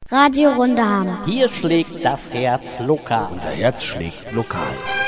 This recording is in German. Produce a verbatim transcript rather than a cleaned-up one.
Radio Runde Ham. Hier schlägt das Herz lokal. Unser Herz schlägt lokal.